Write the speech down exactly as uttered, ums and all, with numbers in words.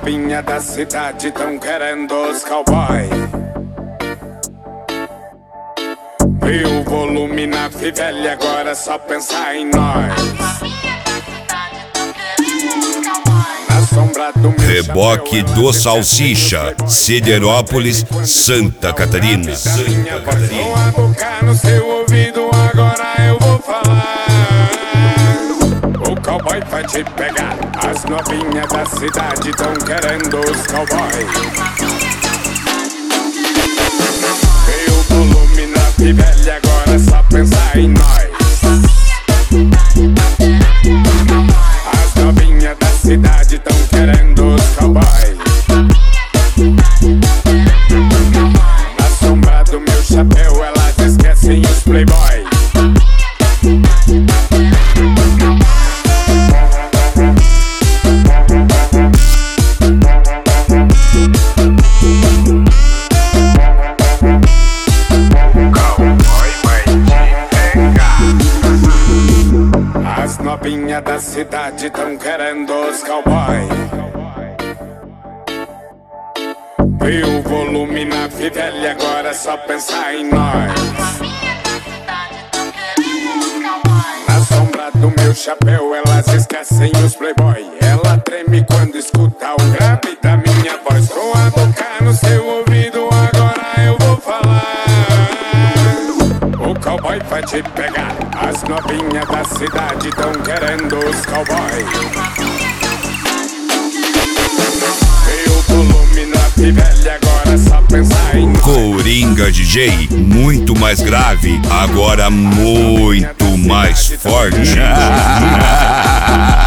novinhas da cidade tão querendo os cowboy. E o volume na fivela, agora é só pensar em nós. Reboque do Salsicha, Siderópolis, Santa Catarina. Santa Catarina. Vou abocar no seu ouvido, agora eu vou falar. O cowboy vai te pegar. As novinhas da cidade tão querendo os cowboy. E o volume na fivela, agora é só pensar em nós. As novinhas da cidade tão querendo os cowboy. Na sombra do meu chapéu elas esquecem os playboy. As novinhas da cidade tão querendo os cowboy. E o volume na fivela, agora é só pensar em nós. Na sombra do meu chapéu elas esquecem os playboy. Ela treme quando escuta o grave da minha voz. Com a boca no seu ouvido, agora eu vou falar. O cowboy vai te pegar. As novinhas da cidade tão querendo os cowboy. E o volume na fivela, agora é só pensar em Coringa D J, muito mais grave, agora muito mais forte.